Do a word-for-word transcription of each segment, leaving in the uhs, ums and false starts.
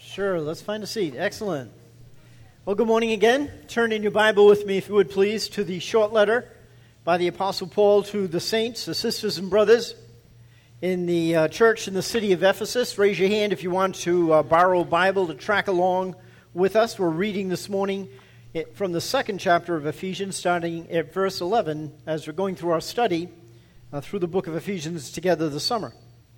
Sure, let's find a seat. Excellent. Well, good morning again. Turn in your Bible with me, if you would please, to the short letter by the Apostle Paul to the saints, the sisters and brothers in the uh, church in the city of Ephesus. Raise your hand if you want to uh, borrow a Bible to track along with us. We're reading this morning it, from the second chapter of Ephesians, starting at verse eleven, as we're going through our study uh, through the book of Ephesians together this summer.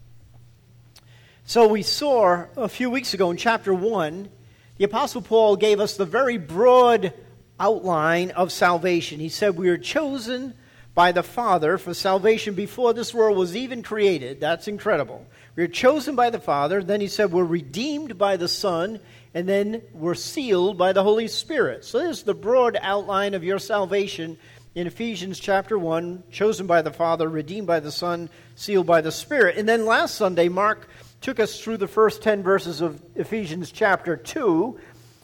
So we saw a few weeks ago in chapter one, the Apostle Paul gave us the very broad outline of salvation. He said we are chosen by the Father for salvation before this world was even created. That's incredible. We are chosen by the Father. Then he said we're redeemed by the Son. And then we're sealed by the Holy Spirit. So there's the broad outline of your salvation in Ephesians chapter one, chosen by the Father, redeemed by the Son, sealed by the Spirit. And then last Sunday, Mark took us through the first ten verses of Ephesians chapter two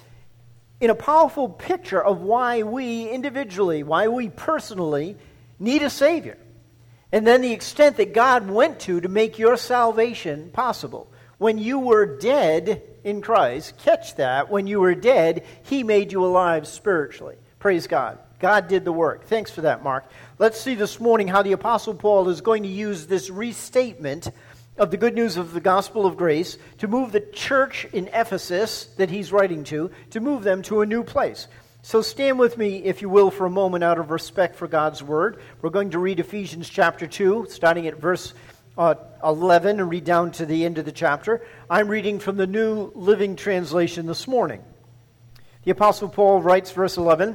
in a powerful picture of why we individually, why we personally need a Savior. And then the extent that God went to to make your salvation possible. When you were dead in Christ, catch that, when you were dead, He made you alive spiritually. Praise God. God did the work. Thanks for that, Mark. Let's see this morning how the Apostle Paul is going to use this restatement of the good news of the gospel of grace to move the church in Ephesus that he's writing to, to move them to a new place. So stand with me, if you will, for a moment out of respect for God's word. We're going to read Ephesians chapter two, starting at verse uh, eleven, and read down to the end of the chapter. I'm reading from the New Living Translation this morning. The Apostle Paul writes, verse eleven,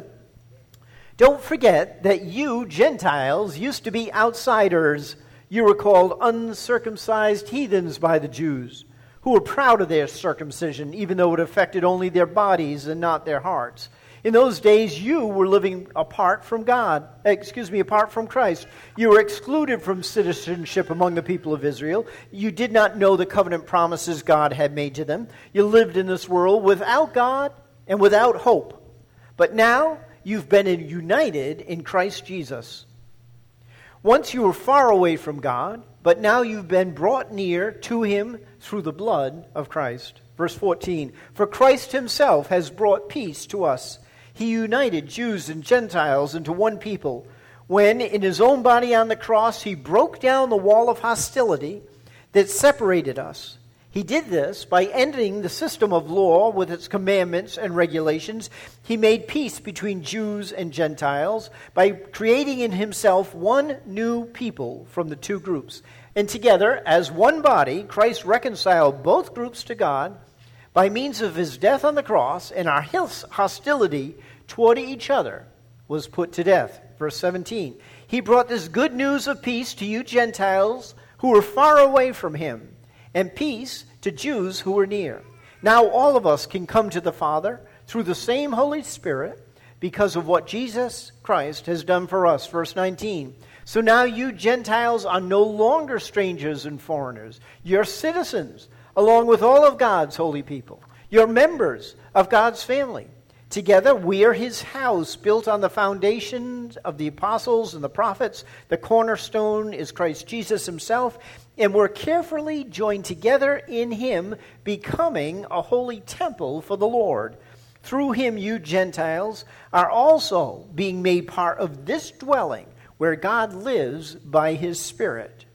"Don't forget that you, Gentiles, used to be outsiders. You were called uncircumcised heathens by the Jews, who were proud of their circumcision, even though it affected only their bodies and not their hearts. In those days, you were living apart from God, excuse me, apart from Christ. You were excluded from citizenship among the people of Israel. You did not know the covenant promises God had made to them. You lived in this world without God and without hope. But now you've been united in Christ Jesus. Once you were far away from God, but now you've been brought near to Him through the blood of Christ." Verse fourteen, "For Christ Himself has brought peace to us. He united Jews and Gentiles into one people when, in His own body on the cross, He broke down the wall of hostility that separated us. He did this by ending the system of law with its commandments and regulations. He made peace between Jews and Gentiles by creating in Himself one new people from the two groups. And together, as one body, Christ reconciled both groups to God by means of His death on the cross, and our hostility toward each other was put to death." Verse seventeen, "He brought this good news of peace to you Gentiles who were far away from Him, and peace to Jews who were near. Now all of us can come to the Father through the same Holy Spirit because of what Jesus Christ has done for us." Verse nineteen, "So now you Gentiles are no longer strangers and foreigners. You're citizens, along with all of God's holy people. You're members of God's family. Together we are His house, built on the foundations of the apostles and the prophets. The cornerstone is Christ Jesus Himself, and we're carefully joined together in Him, becoming a holy temple for the Lord. Through Him you Gentiles are also being made part of this dwelling where God lives by His Spirit."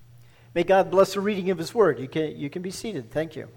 May God bless the reading of His word. You can, you can be seated. Thank you.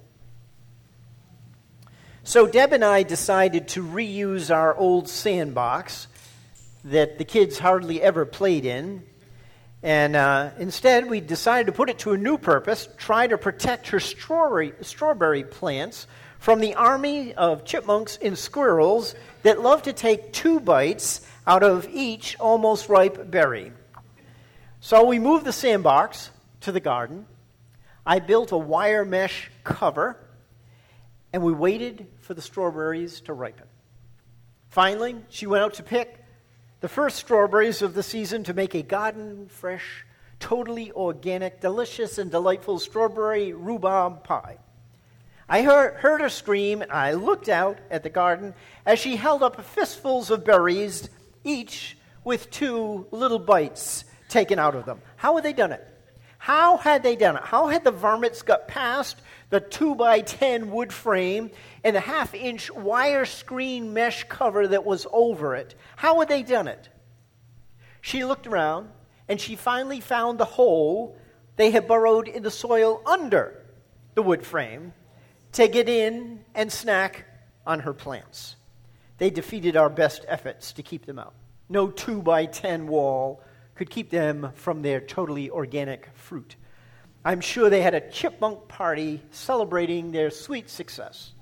So Deb and I decided to reuse our old sandbox that the kids hardly ever played in. And uh, instead, we decided to put it to a new purpose, try to protect her strawberry, strawberry plants from the army of chipmunks and squirrels that love to take two bites out of each almost ripe berry. So we moved the sandbox to the garden. I built a wire mesh cover, and we waited for the strawberries to ripen. Finally, she went out to pick the first strawberries of the season to make a garden-fresh, totally organic, delicious, and delightful strawberry rhubarb pie. I heard, heard her scream, and I looked out at the garden as she held up fistfuls of berries, each with two little bites taken out of them. How had they done it? How had they done it? How had the varmints got past the two by ten wood frame and the half-inch wire screen mesh cover that was over it? How had they done it? She looked around, and she finally found the hole they had burrowed in the soil under the wood frame to get in and snack on her plants. They defeated our best efforts to keep them out. No two by ten wall could keep them from their totally organic fruit. I'm sure they had a chipmunk party celebrating their sweet success.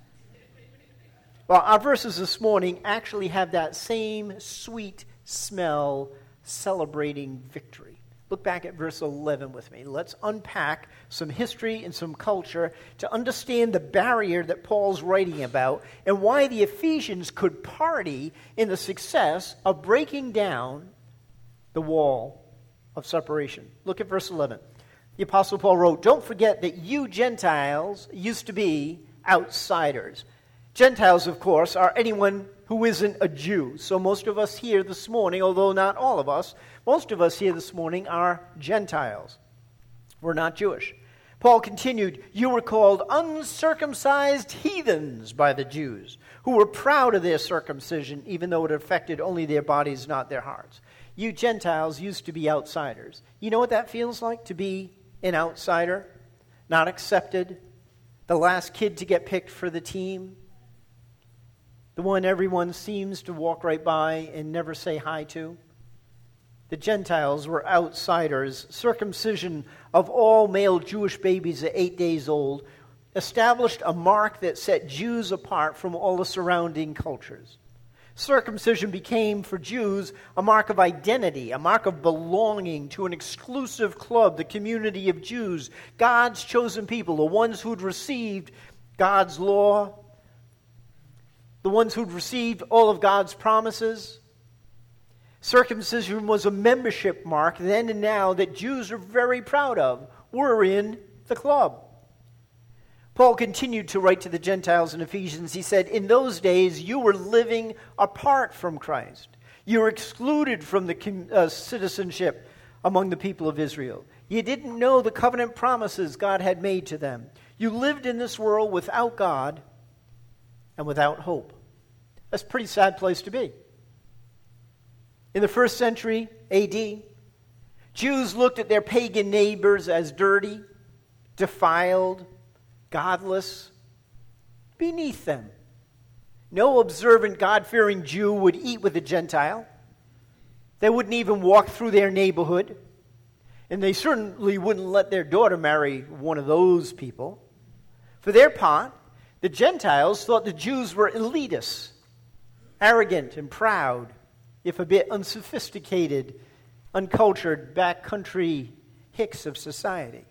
Well, our verses this morning actually have that same sweet smell celebrating victory. Look back at verse eleven with me. Let's unpack some history and some culture to understand the barrier that Paul's writing about and why the Ephesians could party in the success of breaking down the wall of separation. Look at verse eleven. The Apostle Paul wrote, "Don't forget that you Gentiles used to be outsiders." Gentiles, of course, are anyone who isn't a Jew. So most of us here this morning, although not all of us, most of us here this morning are Gentiles. We're not Jewish. Paul continued, "You were called uncircumcised heathens by the Jews, who were proud of their circumcision, even though it affected only their bodies, not their hearts." You Gentiles used to be outsiders. You know what that feels like, to be an outsider, not accepted, the last kid to get picked for the team, the one everyone seems to walk right by and never say hi to? The Gentiles were outsiders. Circumcision of all male Jewish babies at eight days old established a mark that set Jews apart from all the surrounding cultures. Circumcision became, for Jews, a mark of identity, a mark of belonging to an exclusive club, the community of Jews, God's chosen people, the ones who'd received God's law, the ones who'd received all of God's promises. Circumcision was a membership mark then and now that Jews are very proud of. We're in the club. Paul continued to write to the Gentiles in Ephesians. He said, "In those days you were living apart from Christ. You were excluded from the uh, citizenship among the people of Israel. You didn't know the covenant promises God had made to them. You lived in this world without God and without hope." That's a pretty sad place to be. In the first century A D, Jews looked at their pagan neighbors as dirty, defiled, godless, beneath them. No observant, God-fearing Jew would eat with a Gentile. They wouldn't even walk through their neighborhood. And they certainly wouldn't let their daughter marry one of those people. For their part, the Gentiles thought the Jews were elitists, arrogant and proud, if a bit unsophisticated, uncultured, backcountry hicks of society.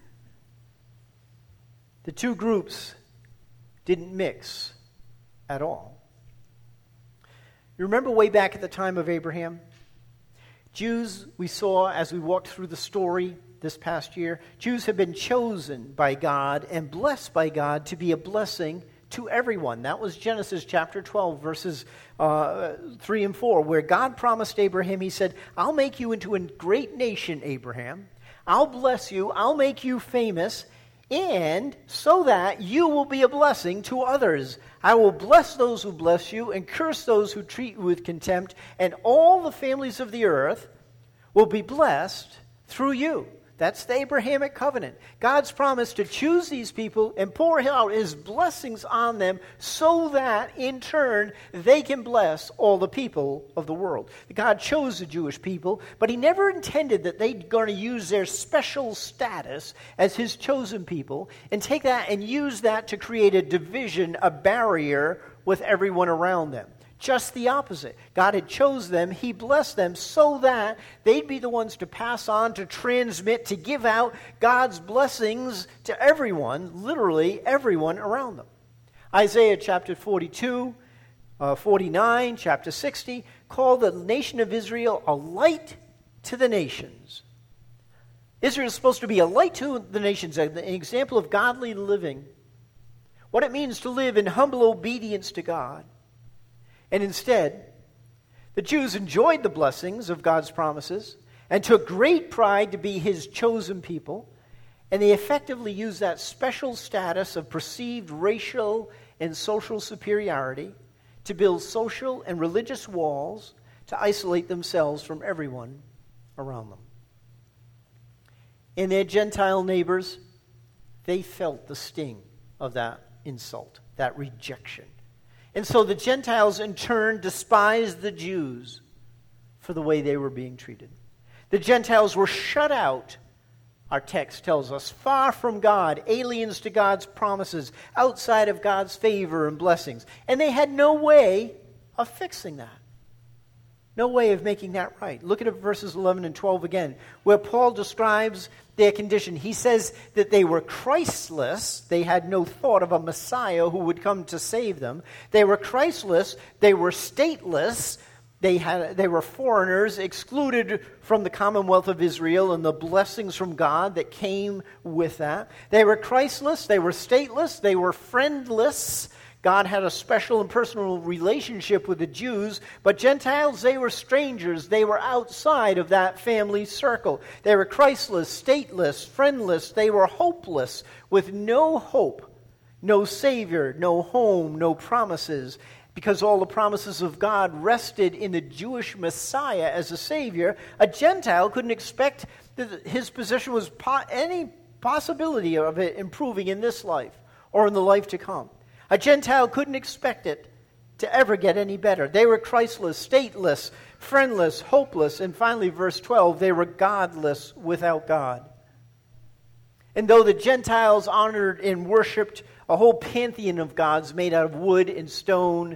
The two groups didn't mix at all. You remember way back at the time of Abraham? Jews, we saw as we walked through the story this past year, Jews have been chosen by God and blessed by God to be a blessing to everyone. That was Genesis chapter twelve, verses uh, three and four, where God promised Abraham, he said, "I'll make you into a great nation, Abraham. I'll bless you. I'll make you famous, and so that you will be a blessing to others. I will bless those who bless you and curse those who treat you with contempt, and all the families of the earth will be blessed through you." That's the Abrahamic covenant. God's promise to choose these people and pour out his blessings on them so that, in turn, they can bless all the people of the world. God chose the Jewish people, but he never intended that they're going to use their special status as his chosen people and take that and use that to create a division, a barrier with everyone around them. Just the opposite. God had chose them, he blessed them so that they'd be the ones to pass on, to transmit, to give out God's blessings to everyone, literally everyone around them. Isaiah chapter forty-two, uh, forty-nine, chapter sixty, call the nation of Israel a light to the nations. Israel is supposed to be a light to the nations, an example of godly living. What it means to live in humble obedience to God. And instead, the Jews enjoyed the blessings of God's promises, and took great pride to be his chosen people, and they effectively used that special status of perceived racial and social superiority to build social and religious walls to isolate themselves from everyone around them. And their Gentile neighbors, they felt the sting of that insult, that rejection. And so the Gentiles in turn despised the Jews for the way they were being treated. The Gentiles were shut out, our text tells us, far from God, aliens to God's promises, outside of God's favor and blessings. And they had no way of fixing that. No way of making that right. Look at verses eleven and twelve again, where Paul describes their condition. He says that they were Christless. They had no thought of a Messiah who would come to save them. They were Christless. They were stateless. They had they were foreigners, excluded from the commonwealth of Israel and the blessings from God that came with that. They were Christless. They were stateless. They were friendless. God had a special and personal relationship with the Jews, but Gentiles, they were strangers. They were outside of that family circle. They were Christless, stateless, friendless. They were hopeless, with no hope, no Savior, no home, no promises, because all the promises of God rested in the Jewish Messiah as a Savior. A Gentile couldn't expect that his position was po- any possibility of it improving in this life or in the life to come. A Gentile couldn't expect it to ever get any better. They were Christless, stateless, friendless, hopeless, and finally, verse twelve, they were godless without God. And though the Gentiles honored and worshipped a whole pantheon of gods made out of wood and stone,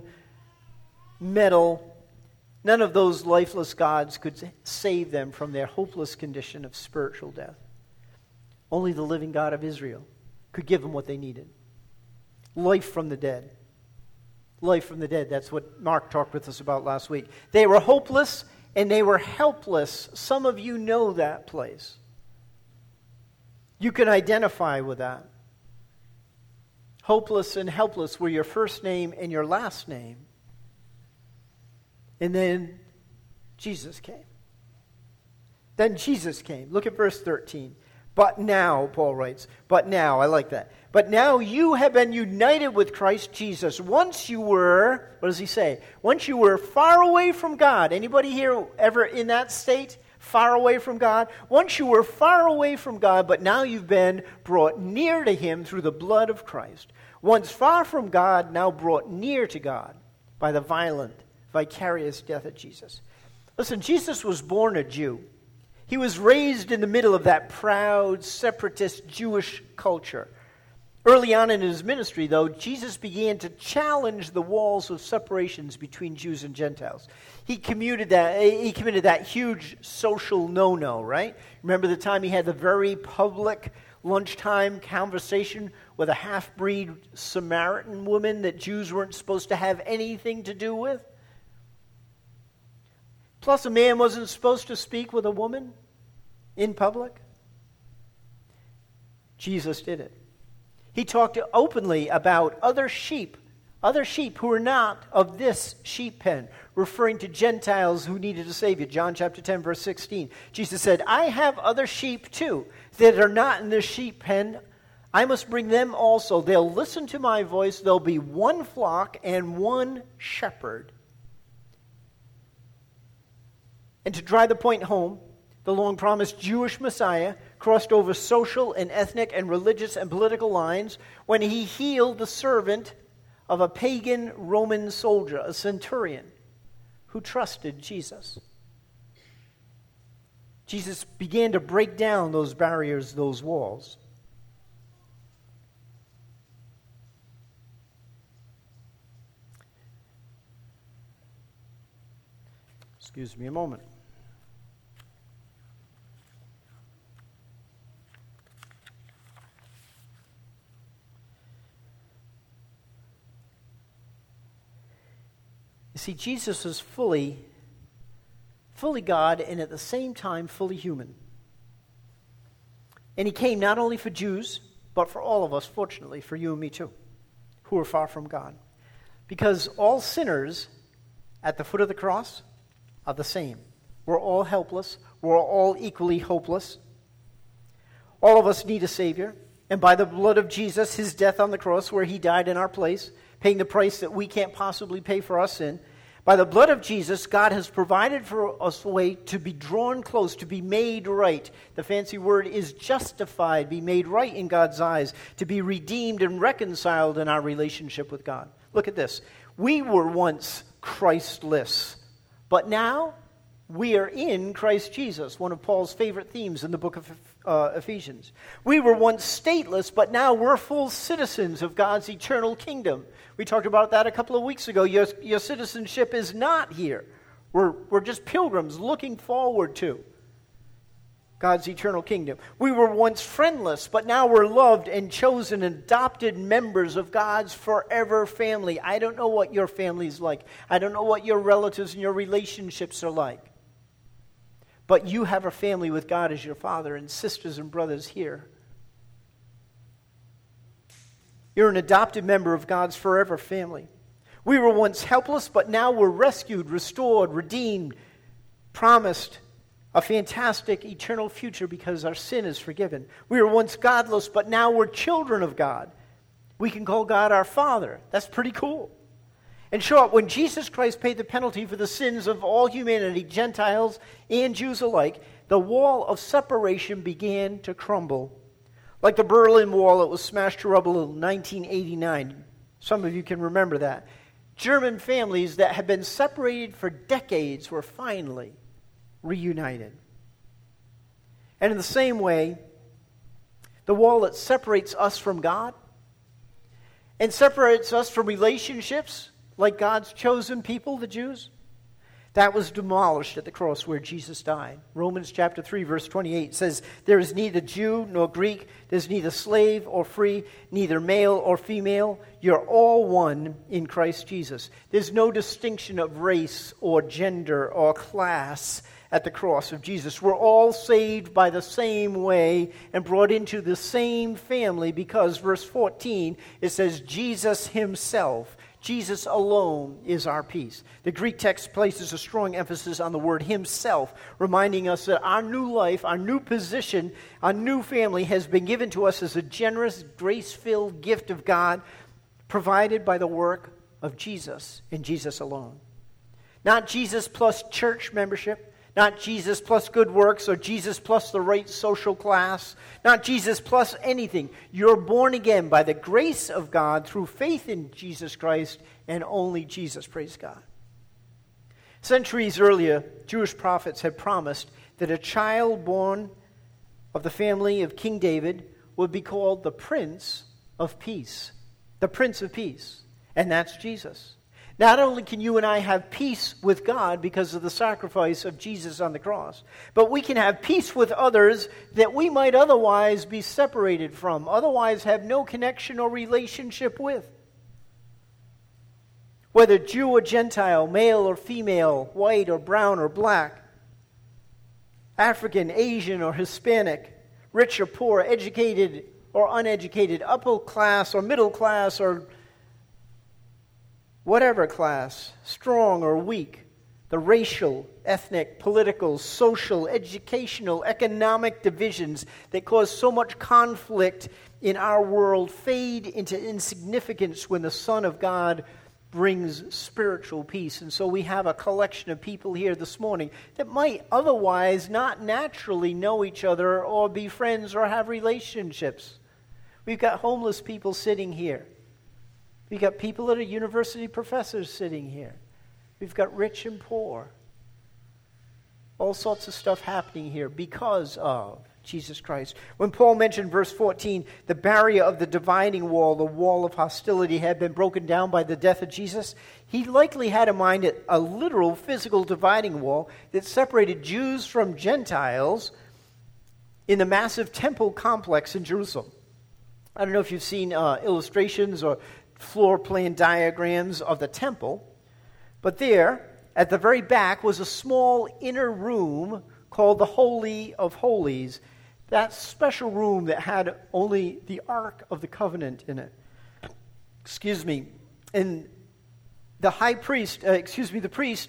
metal, none of those lifeless gods could save them from their hopeless condition of spiritual death. Only the living God of Israel could give them what they needed. Life from the dead. Life from the dead. That's what Mark talked with us about last week. They were hopeless and they were helpless. Some of you know that place. You can identify with that. Hopeless and helpless were your first name and your last name. And then Jesus came. Then Jesus came. Look at verse thirteen. But now, Paul writes, but now, I like that. But now you have been united with Christ Jesus. Once you were, what does he say? Once you were far away from God. Anybody here ever in that state? Far away from God? Once you were far away from God, but now you've been brought near to him through the blood of Christ. Once far from God, now brought near to God by the violent, vicarious death of Jesus. Listen, Jesus was born a Jew. He was raised in the middle of that proud, separatist Jewish culture. Early on in his ministry, though, Jesus began to challenge the walls of separations between Jews and Gentiles. He committed that, he committed that huge social no-no, right? Remember the time he had the very public lunchtime conversation with a half-breed Samaritan woman that Jews weren't supposed to have anything to do with? Plus, a man wasn't supposed to speak with a woman in public. Jesus did it. He talked openly about other sheep, other sheep who were not of this sheep pen, referring to Gentiles who needed a Savior. John chapter ten, verse sixteen. Jesus said, I have other sheep too that are not in this sheep pen. I must bring them also. They'll listen to my voice. There'll be one flock and one shepherd. And to drive the point home, the long-promised Jewish Messiah crossed over social and ethnic and religious and political lines when he healed the servant of a pagan Roman soldier, a centurion, who trusted Jesus. Jesus began to break down those barriers, those walls. Excuse me a moment. You see, Jesus was fully, fully God and at the same time fully human. And he came not only for Jews, but for all of us, fortunately, for you and me too, who are far from God. Because all sinners at the foot of the cross are the same. We're all helpless. We're all equally hopeless. All of us need a Savior. And by the blood of Jesus, his death on the cross where he died in our place, paying the price that we can't possibly pay for our sin, by the blood of Jesus, God has provided for us a way to be drawn close, to be made right. The fancy word is justified, be made right in God's eyes, to be redeemed and reconciled in our relationship with God. Look at this. We were once Christless, but now we are in Christ Jesus, one of Paul's favorite themes in the book of uh, Ephesians. We were once stateless, but now we're full citizens of God's eternal kingdom. We talked about that a couple of weeks ago. Your, your citizenship is not here. We're, we're just pilgrims looking forward to God's eternal kingdom. We were once friendless, but now we're loved and chosen and adopted members of God's forever family. I don't know what your family's like. I don't know what your relatives and your relationships are like. But you have a family with God as your father and sisters and brothers here. You're an adopted member of God's forever family. We were once helpless, but now we're rescued, restored, redeemed, promised a fantastic eternal future because our sin is forgiven. We were once godless, but now we're children of God. We can call God our Father. That's pretty cool. In short, when Jesus Christ paid the penalty for the sins of all humanity, Gentiles and Jews alike, the wall of separation began to crumble. Like the Berlin Wall, it was smashed to rubble in nineteen eighty-nine. Some of you can remember that. German families that had been separated for decades were finally reunited. And in the same way, the wall that separates us from God and separates us from relationships like God's chosen people, the Jews, that was demolished at the cross where Jesus died. Romans chapter three, verse twenty-eight says, there is neither Jew nor Greek, there's neither slave or free, neither male or female. You're all one in Christ Jesus. There's no distinction of race or gender or class at the cross of Jesus. We're all saved by the same way and brought into the same family because, verse fourteen, it says, Jesus himself, Jesus alone is our peace. The Greek text places a strong emphasis on the word himself, reminding us that our new life, our new position, our new family has been given to us as a generous, grace-filled gift of God provided by the work of Jesus and Jesus alone. Not Jesus plus church membership, not Jesus plus good works or Jesus plus the right social class, not Jesus plus anything. You're born again by the grace of God through faith in Jesus Christ and only Jesus, praise God. Centuries earlier, Jewish prophets had promised that a child born of the family of King David would be called the Prince of Peace. The Prince of Peace. And that's Jesus. Not only can you and I have peace with God because of the sacrifice of Jesus on the cross, but we can have peace with others that we might otherwise be separated from, otherwise have no connection or relationship with. Whether Jew or Gentile, male or female, white or brown or black, African, Asian or Hispanic, rich or poor, educated or uneducated, upper class or middle class or whatever class, strong or weak, the racial, ethnic, political, social, educational, economic divisions that cause so much conflict in our world fade into insignificance when the Son of God brings spiritual peace. And so we have a collection of people here this morning that might otherwise not naturally know each other or be friends or have relationships. We've got homeless people sitting here. We've got people that are university professors sitting here. We've got rich and poor. All sorts of stuff happening here because of Jesus Christ. When Paul mentioned verse fourteen, the barrier of the dividing wall, the wall of hostility had been broken down by the death of Jesus, he likely had in mind a literal physical dividing wall that separated Jews from Gentiles in the massive temple complex in Jerusalem. I don't know if you've seen uh, illustrations or floor plan diagrams of the temple, but there, at the very back, was a small inner room called the Holy of Holies, that special room that had only the Ark of the Covenant in it. Excuse me. And the high priest, uh, excuse me, the priest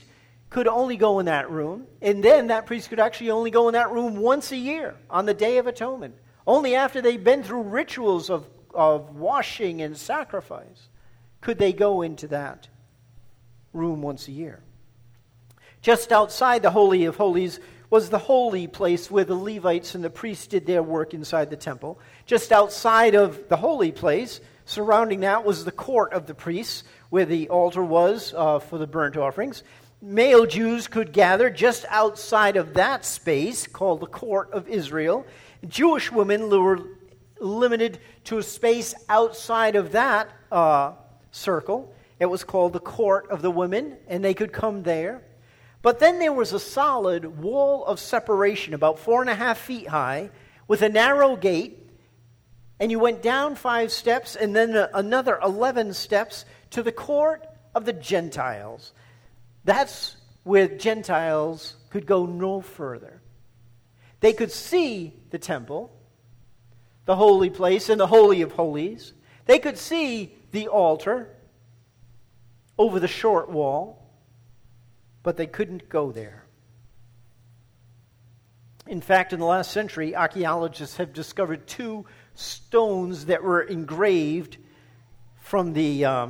could only go in that room, and then that priest could actually only go in that room once a year on the Day of Atonement. Only after they'd been through rituals of, of washing and sacrifice could they go into that room once a year. Just outside the Holy of Holies was the holy place where the Levites and the priests did their work inside the temple. Just outside of the holy place, surrounding that, was the court of the priests, where the altar was uh, for the burnt offerings. Male Jews could gather just outside of that space, called the court of Israel. Jewish women were limited to a space outside of that uh, circle. It was called the court of the women, and they could come there. But then there was a solid wall of separation, about four and a half feet high, with a narrow gate, and you went down five steps and then another eleven steps to the court of the Gentiles. That's where Gentiles could go no further. They could see the temple, the holy place, and the Holy of Holies. They could see the altar over the short wall, but they couldn't go there. In fact, in the last century, archaeologists have discovered two stones that were engraved from the um,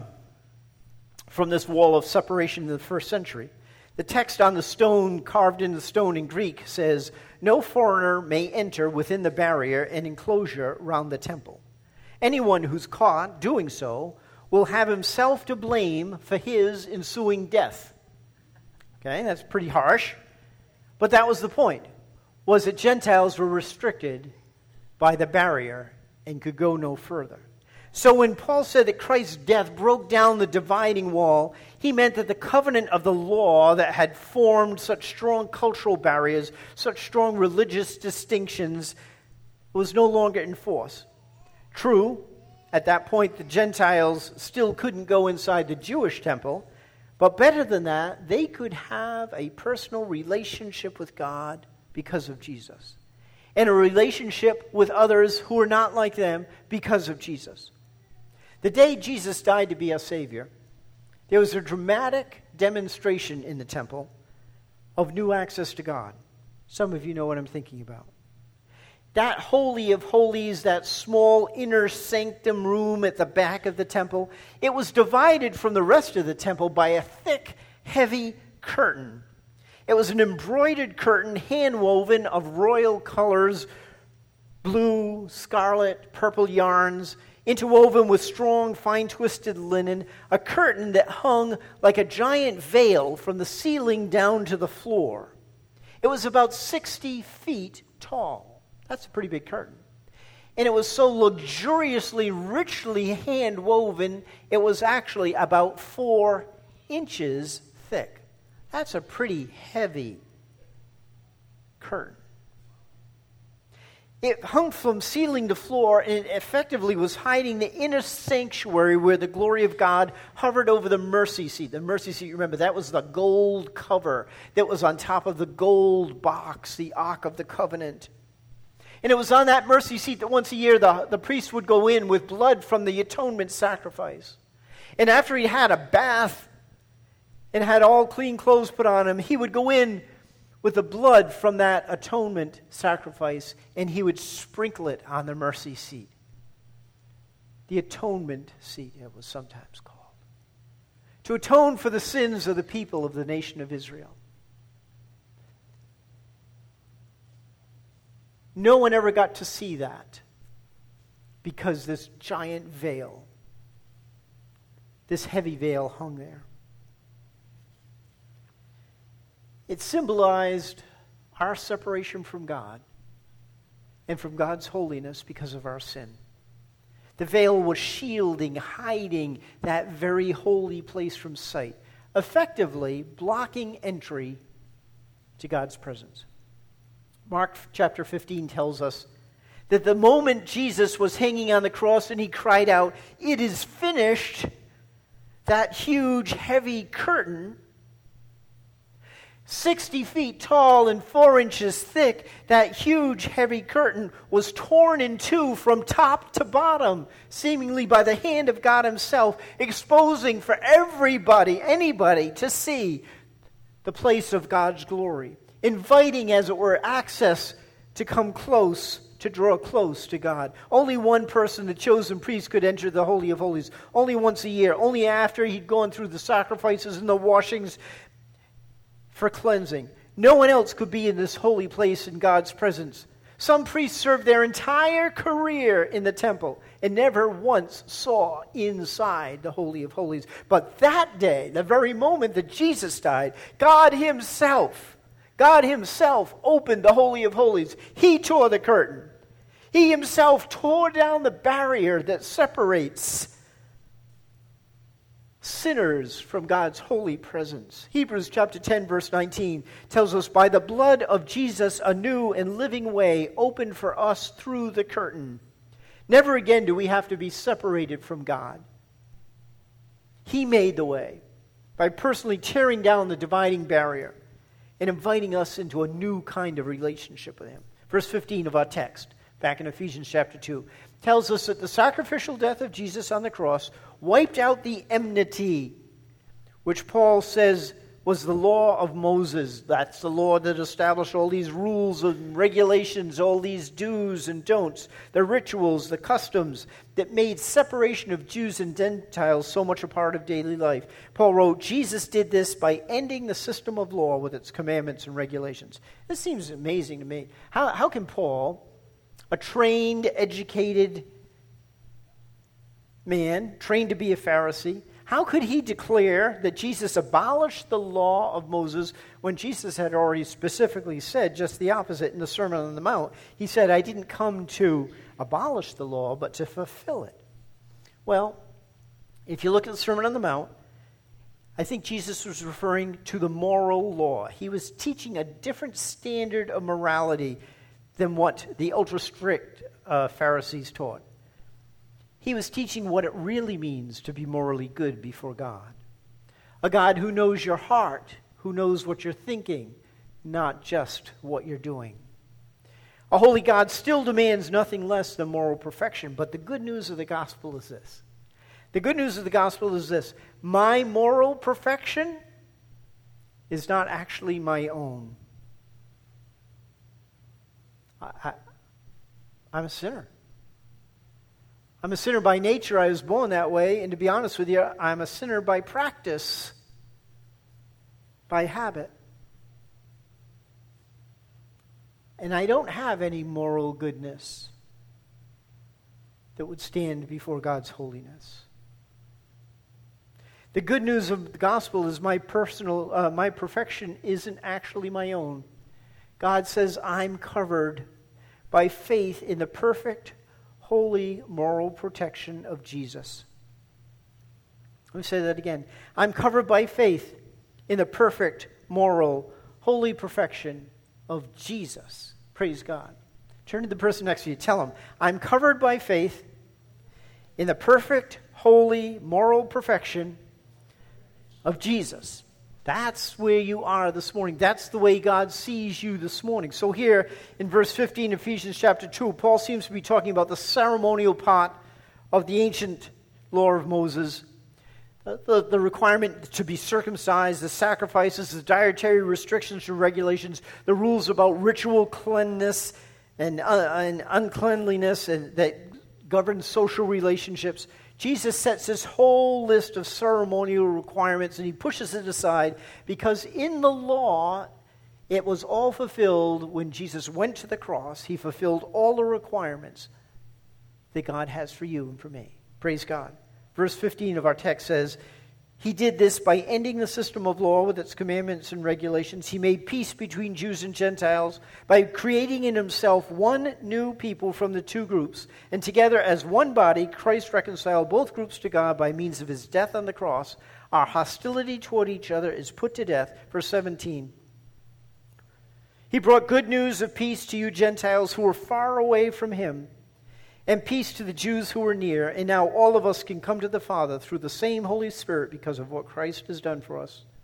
from this wall of separation in the first century. The text on the stone, carved in the stone in Greek, says, "No foreigner may enter within the barrier and enclosure round the temple. Anyone who's caught doing so will have himself to blame for his ensuing death." Okay, that's pretty harsh. But that was the point, was that Gentiles were restricted by the barrier and could go no further. So when Paul said that Christ's death broke down the dividing wall, he meant that the covenant of the law that had formed such strong cultural barriers, such strong religious distinctions, was no longer in force. True, at that point the Gentiles still couldn't go inside the Jewish temple, but better than that, they could have a personal relationship with God because of Jesus, and a relationship with others who are not like them because of Jesus. The day Jesus died to be our Savior, there was a dramatic demonstration in the temple of new access to God. Some of you know what I'm thinking about. That Holy of Holies, that small inner sanctum room at the back of the temple, it was divided from the rest of the temple by a thick, heavy curtain. It was an embroidered curtain, hand-woven of royal colors, blue, scarlet, purple yarns, interwoven with strong, fine-twisted linen, a curtain that hung like a giant veil from the ceiling down to the floor. It was about sixty feet tall. That's a pretty big curtain. And it was so luxuriously, richly hand-woven, it was actually about four inches thick. That's a pretty heavy curtain. It hung from ceiling to floor, and it effectively was hiding the inner sanctuary where the glory of God hovered over the mercy seat. The mercy seat, remember, that was the gold cover that was on top of the gold box, the Ark of the Covenant. And it was on that mercy seat that once a year the, the priest would go in with blood from the atonement sacrifice. And after he had a bath and had all clean clothes put on him, he would go in with the blood from that atonement sacrifice, and he would sprinkle it on the mercy seat. The atonement seat, it was sometimes called. To atone for the sins of the people of the nation of Israel. No one ever got to see that because this giant veil, this heavy veil hung there. It symbolized our separation from God and from God's holiness because of our sin. The veil was shielding, hiding that very holy place from sight, effectively blocking entry to God's presence. Mark chapter fifteen tells us that the moment Jesus was hanging on the cross and he cried out, "It is finished," that huge, heavy curtain, sixty feet tall and four inches thick, that huge, heavy curtain was torn in two from top to bottom, seemingly by the hand of God himself, exposing for everybody, anybody, to see the place of God's glory, inviting, as it were, access to come close, to draw close to God. Only one person, the chosen priest, could enter the Holy of Holies, only once a year, only after he'd gone through the sacrifices and the washings for cleansing. No one else could be in this holy place in God's presence. Some priests served their entire career in the temple and never once saw inside the Holy of Holies. But that day, the very moment that Jesus died, God himself, God himself opened the Holy of Holies. He tore the curtain. He himself tore down the barrier that separates sinners from God's holy presence. Hebrews chapter ten, verse nineteen tells us, by the blood of Jesus, a new and living way opened for us through the curtain. Never again do we have to be separated from God. He made the way by personally tearing down the dividing barrier and inviting us into a new kind of relationship with him. Verse fifteen of our text, back in Ephesians chapter two, tells us that the sacrificial death of Jesus on the cross wiped out the enmity, which Paul says was the law of Moses. That's the law that established all these rules and regulations, all these do's and don'ts, the rituals, the customs that made separation of Jews and Gentiles so much a part of daily life. Paul wrote, Jesus did this by ending the system of law with its commandments and regulations. This seems amazing to me. How, how can Paul, a trained, educated man, trained to be a Pharisee, how could he declare that Jesus abolished the law of Moses when Jesus had already specifically said just the opposite in the Sermon on the Mount? He said, I didn't come to abolish the law, but to fulfill it. Well, if you look at the Sermon on the Mount, I think Jesus was referring to the moral law. He was teaching a different standard of morality than what the ultra-strict uh, Pharisees taught. He was teaching what it really means to be morally good before God. A God who knows your heart, who knows what you're thinking, not just what you're doing. A holy God still demands nothing less than moral perfection, but the good news of the gospel is this. The good news of the gospel is this. My moral perfection is not actually my own. I, I, I'm a sinner. I'm a sinner by nature. I was born that way. And to be honest with you, I'm a sinner by practice, by habit. And I don't have any moral goodness that would stand before God's holiness. The good news of the gospel is my personal, uh, my perfection isn't actually my own. God says I'm covered by faith in the perfect, holy, moral protection of Jesus. Let me say that again. I'm covered by faith in the perfect, moral, holy perfection of Jesus. Praise God. Turn to the person next to you. Tell him, I'm covered by faith in the perfect, holy, moral perfection of Jesus. That's where you are this morning. That's the way God sees you this morning. So here in verse fifteen, Ephesians chapter two, Paul seems to be talking about the ceremonial part of the ancient law of Moses. The, the, the requirement to be circumcised, the sacrifices, the dietary restrictions and regulations, the rules about ritual cleanliness and, uh, and uncleanliness and that govern social relationships. Jesus sets this whole list of ceremonial requirements and he pushes it aside because in the law, it was all fulfilled when Jesus went to the cross. He fulfilled all the requirements that God has for you and for me. Praise God. Verse fifteen of our text says, he did this by ending the system of law with its commandments and regulations. He made peace between Jews and Gentiles by creating in himself one new people from the two groups. And together as one body, Christ reconciled both groups to God by means of his death on the cross. Our hostility toward each other is put to death. Verse seventeen. He brought good news of peace to you Gentiles who were far away from him, and peace to the Jews who were near. And now all of us can come to the Father through the same Holy Spirit because of what Christ has done for us.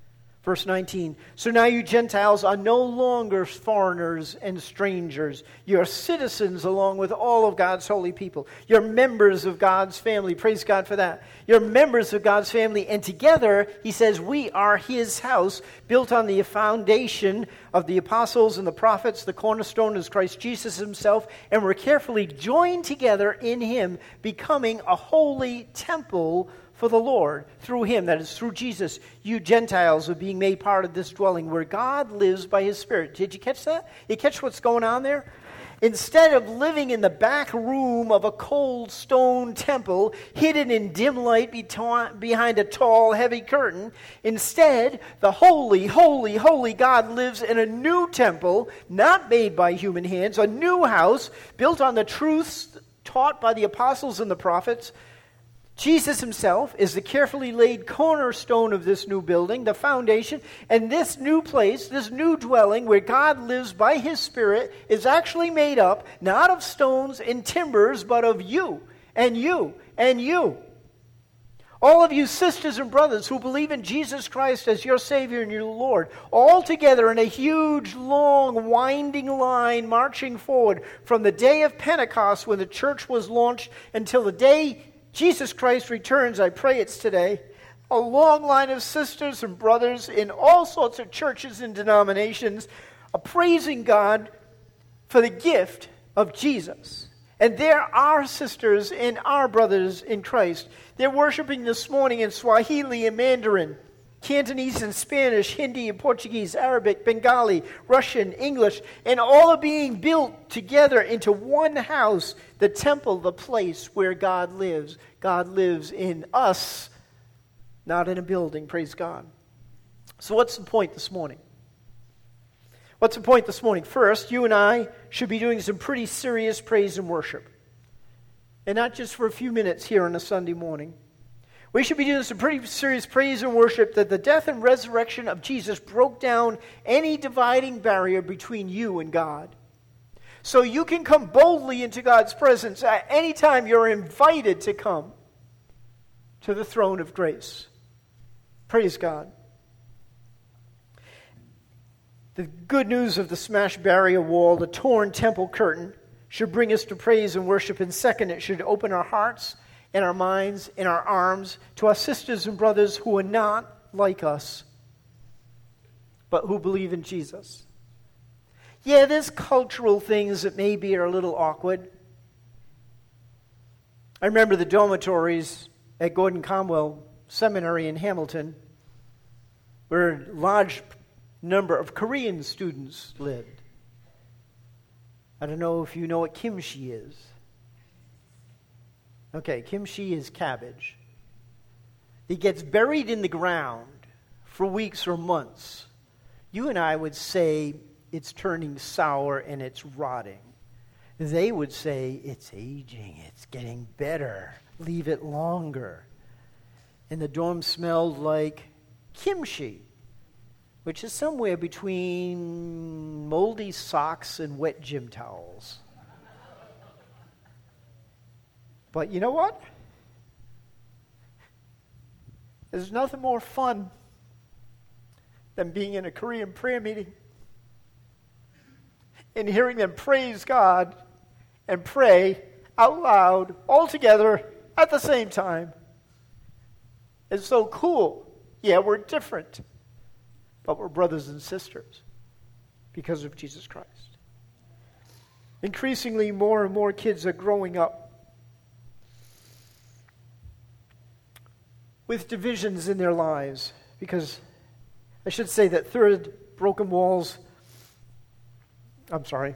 Verse nineteen, so now you Gentiles are no longer foreigners and strangers. You're citizens along with all of God's holy people. You're members of God's family. Praise God for that. You're members of God's family. And together, he says, we are his house, built on the foundation of the apostles and the prophets. The cornerstone is Christ Jesus himself. And we're carefully joined together in him, becoming a holy temple for the Lord. Through him, that is through Jesus, you Gentiles are being made part of this dwelling where God lives by his Spirit. Did you catch that? You catch what's going on there? Instead of living in the back room of a cold stone temple, hidden in dim light behind a tall, heavy curtain, instead, the holy, holy, holy God lives in a new temple, not made by human hands, a new house built on the truths taught by the apostles and the prophets. Jesus himself is the carefully laid cornerstone of this new building, the foundation, and this new place, this new dwelling where God lives by his Spirit is actually made up not of stones and timbers, but of you and you and you. All of you sisters and brothers who believe in Jesus Christ as your Savior and your Lord, all together in a huge, long, winding line marching forward from the day of Pentecost when the church was launched until the day Jesus Christ returns. I pray it's today. A long line of sisters and brothers in all sorts of churches and denominations are praising God for the gift of Jesus. And there are sisters and our brothers in Christ. They're worshiping this morning in Swahili and Mandarin, Cantonese and Spanish, Hindi and Portuguese, Arabic, Bengali, Russian, English, and all are being built together into one house, the temple, the place where God lives. God lives in us, not in a building, praise God. So what's the point this morning? What's the point this morning? First, you and I should be doing some pretty serious praise and worship. And not just for a few minutes here on a Sunday morning. We should be doing some pretty serious praise and worship that the death and resurrection of Jesus broke down any dividing barrier between you and God. So you can come boldly into God's presence at any time. You're invited to come to the throne of grace. Praise God. The good news of the smashed barrier wall, the torn temple curtain, should bring us to praise and worship. And second, it should open our hearts in our minds, in our arms, to our sisters and brothers who are not like us, but who believe in Jesus. Yeah, there's cultural things that maybe are a little awkward. I remember the dormitories at Gordon Conwell Seminary in Hamilton, where a large number of Korean students lived. I don't know if you know what kimchi is. Okay, kimchi is cabbage. It gets buried in the ground for weeks or months. You and I would say it's turning sour and it's rotting. They would say it's aging, it's getting better, leave it longer. And the dorm smelled like kimchi, which is somewhere between moldy socks and wet gym towels. But you know what? There's nothing more fun than being in a Korean prayer meeting and hearing them praise God and pray out loud, all together at the same time. It's so cool. Yeah, we're different, but we're brothers and sisters because of Jesus Christ. Increasingly, more and more kids are growing up with divisions in their lives, because I should say that third, broken walls, I'm sorry.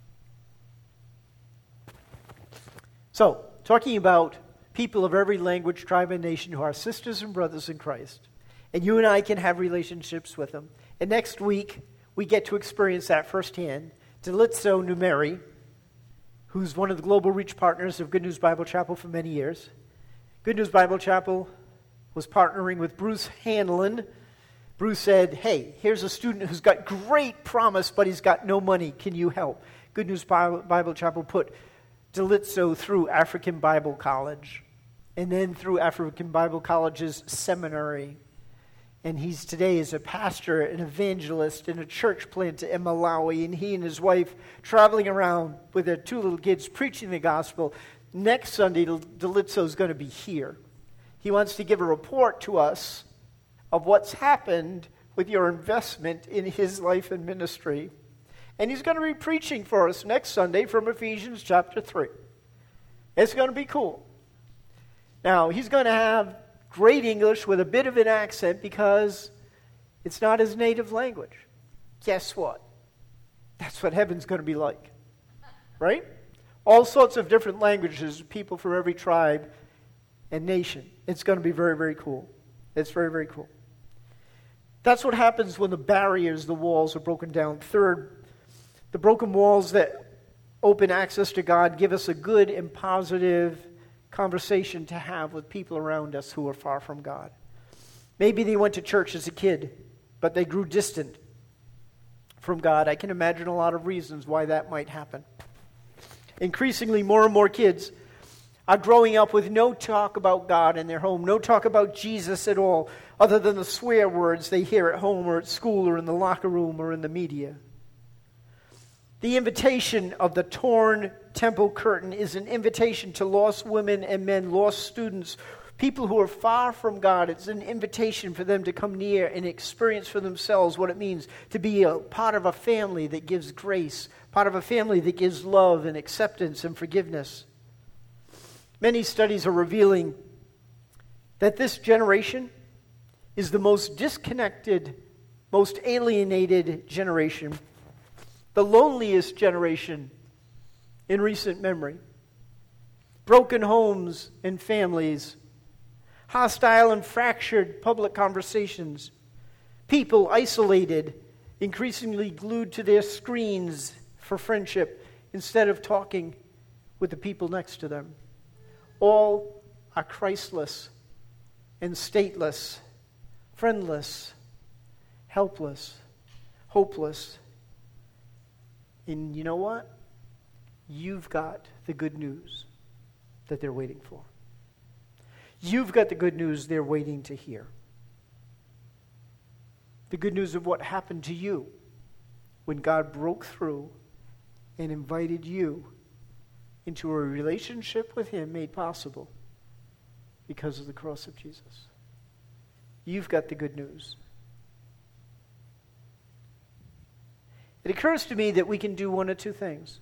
So, talking about people of every language, tribe, and nation who are sisters and brothers in Christ, and you and I can have relationships with them. And next week, we get to experience that firsthand. Delitzo Numeri, who's one of the global reach partners of Good News Bible Chapel for many years. Good News Bible Chapel was partnering with Bruce Hanlon. Bruce said, hey, here's a student who's got great promise, but he's got no money. Can you help? Good News Bible Chapel put Delitzo through African Bible College, and then through African Bible College's seminary. And he's today is a pastor, an evangelist, and a church planter in Malawi. And he and his wife traveling around with their two little kids preaching the gospel. Next Sunday, Delitzo is going to be here. He wants to give a report to us of what's happened with your investment in his life and ministry. And he's going to be preaching for us next Sunday from Ephesians chapter three. It's going to be cool. Now, he's going to have great English with a bit of an accent because it's not his native language. Guess what? That's what heaven's going to be like. Right? All sorts of different languages, people from every tribe and nation. It's going to be very, very cool. It's very, very cool. That's what happens when the barriers, the walls are broken down. Third, the broken walls that open access to God give us a good and positive conversation to have with people around us who are far from God. Maybe they went to church as a kid, but they grew distant from God. I can imagine a lot of reasons why that might happen. Increasingly, more and more kids are growing up with no talk about God in their home, no talk about Jesus at all, other than the swear words they hear at home or at school or in the locker room or in the media. The invitation of the torn temple curtain is an invitation to lost women and men, lost students, people who are far from God. It's an invitation for them to come near and experience for themselves what it means to be a part of a family that gives grace, part of a family that gives love and acceptance and forgiveness. Many studies are revealing that this generation is the most disconnected, most alienated generation, the loneliest generation in recent memory. Broken homes and families, hostile and fractured public conversations, people isolated, increasingly glued to their screens for friendship instead of talking with the people next to them. All are Christless and stateless, friendless, helpless, hopeless. And you know what? You've got the good news that they're waiting for. You've got the good news they're waiting to hear. The good news of what happened to you when God broke through and invited you into a relationship with Him made possible because of the cross of Jesus. You've got the good news. It occurs to me that we can do one of two things.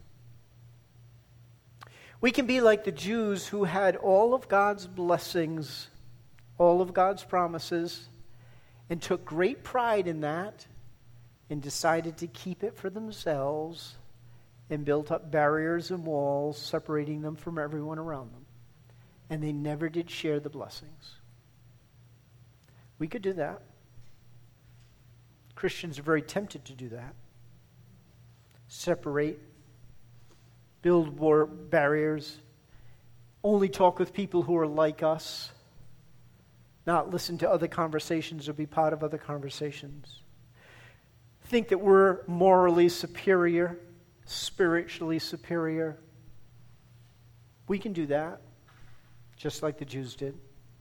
We can be like the Jews who had all of God's blessings, all of God's promises, and took great pride in that and decided to keep it for themselves and built up barriers and walls separating them from everyone around them. And they never did share the blessings. We could do that. Christians are very tempted to do that. Separate, build war barriers, only talk with people who are like us, not listen to other conversations or be part of other conversations. Think that we're morally superior, spiritually superior. We can do that, just like the Jews did.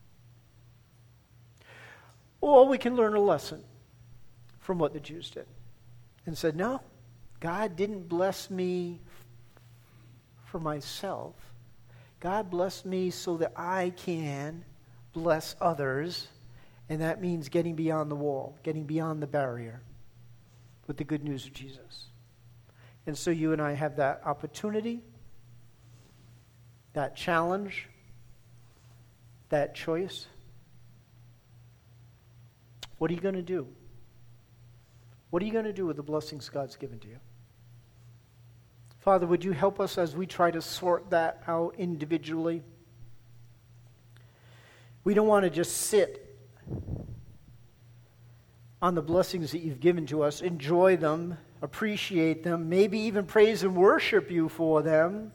Or we can learn a lesson from what the Jews did and said, no, God didn't bless me for myself. God blessed me so that I can bless others, and that means getting beyond the wall, getting beyond the barrier with the good news of Jesus. And so you and I have that opportunity, that challenge, that choice. What are you going to do? What are you going to do with the blessings God's given to you? Father, would you help us as we try to sort that out individually? We don't want to just sit on the blessings that you've given to us, enjoy them, appreciate them, maybe even praise and worship you for them,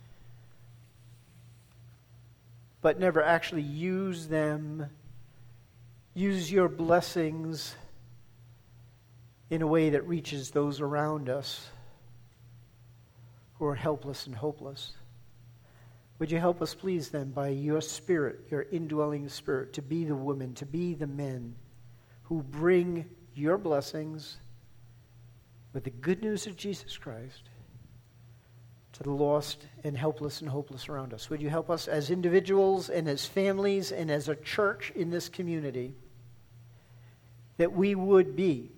but never actually use them, use your blessings in a way that reaches those around us who are helpless and hopeless. Would you help us, please, then, by your Spirit, your indwelling Spirit, to be the women, to be the men who bring your blessings with the good news of Jesus Christ to the lost and helpless and hopeless around us. Would you help us as individuals and as families and as a church in this community that we would be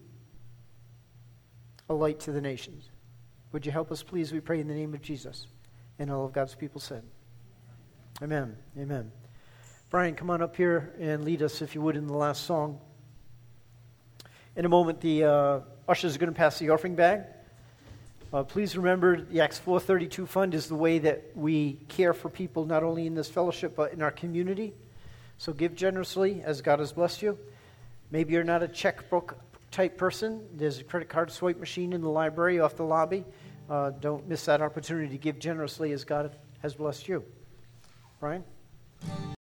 a light to the nations? Would you help us, please, we pray in the name of Jesus. And all of God's people said, amen, amen. Brian, come on up here and lead us, if you would, in the last song. In a moment, the uh, ushers are going to pass the offering bag. Uh, please remember, the Acts four thirty-two Fund is the way that we care for people, not only in this fellowship, but in our community. So give generously as God has blessed you. Maybe you're not a checkbook type person. There's a credit card swipe machine in the library off the lobby. Uh, don't miss that opportunity to give generously as God has blessed you. Brian?